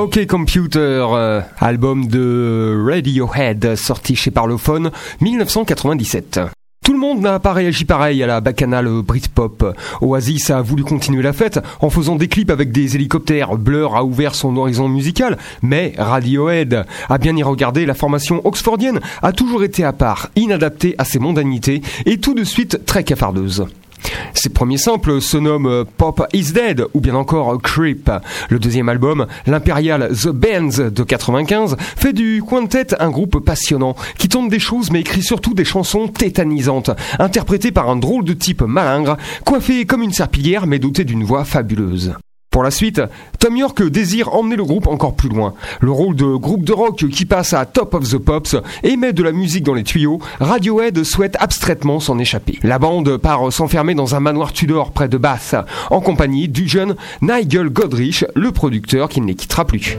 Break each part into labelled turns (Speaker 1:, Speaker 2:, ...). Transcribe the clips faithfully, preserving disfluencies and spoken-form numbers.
Speaker 1: OK Computer, euh, album de Radiohead, sorti chez Parlophone, dix-neuf cent quatre-vingt-dix-sept. Tout le monde n'a pas réagi pareil à la bacchanale Britpop. Oasis a voulu continuer la fête en faisant des clips avec des hélicoptères. Blur a ouvert son horizon musical, mais Radiohead, à bien y regarder, la formation oxfordienne a toujours été à part, inadaptée à ses mondanités et tout de suite très cafardeuse. Ses premiers samples se nomment Pop is Dead ou bien encore Creep. Le deuxième album, l'Imperial The Bands de quatre-vingt-quinze, fait du quintet un groupe passionnant qui tente des choses mais écrit surtout des chansons tétanisantes, interprétées par un drôle de type malingre, coiffé comme une serpillière mais doté d'une voix fabuleuse. Pour la suite, Thom Yorke désire emmener le groupe encore plus loin. Le rôle de groupe de rock qui passe à Top of the Pops et met de la musique dans les tuyaux, Radiohead souhaite abstraitement s'en échapper. La bande part s'enfermer dans un manoir Tudor près de Bath, en compagnie du jeune Nigel Godrich, le producteur qui ne les quittera plus.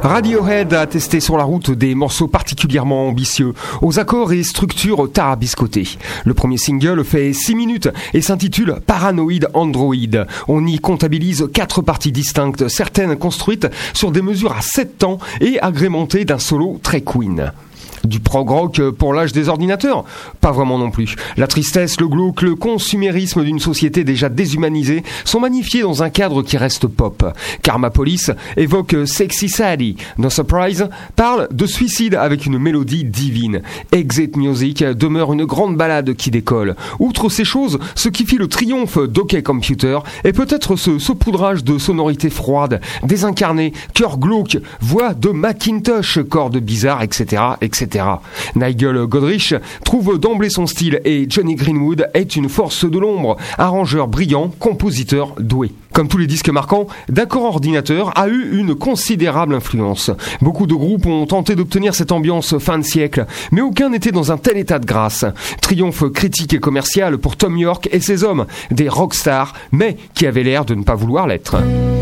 Speaker 1: Radiohead a testé sur la route des morceaux particulièrement ambitieux, aux accords et structures tarabiscotés. Le premier single fait six minutes et s'intitule Paranoid Android. On y comptabilise quatre parties distinctes, certaines construites sur des mesures à sept temps et agrémentées d'un solo très Queen. Du prog rock pour l'âge des ordinateurs ? Pas vraiment non plus. La tristesse, le glauque, le consumérisme d'une société déjà déshumanisée sont magnifiés dans un cadre qui reste pop. Karma Police évoque Sexy Sadie. No Surprise parle de suicide avec une mélodie divine. Exit Music demeure une grande ballade qui décolle. Outre ces choses, ce qui fit le triomphe d'Ok Computer est peut-être ce saupoudrage de sonorités froides, désincarnées, cœur glauque, voix de Macintosh, cordes bizarres, et cetera, et cetera. Nigel Godrich trouve d'emblée son style et Johnny Greenwood est une force de l'ombre, arrangeur brillant, compositeur doué. Comme tous les disques marquants, D'accord Ordinateur a eu une considérable influence. Beaucoup de groupes ont tenté d'obtenir cette ambiance fin de siècle, mais aucun n'était dans un tel état de grâce. Triomphe critique et commercial pour Thom Yorke et ses hommes, des rockstars, mais qui avaient l'air de ne pas vouloir l'être.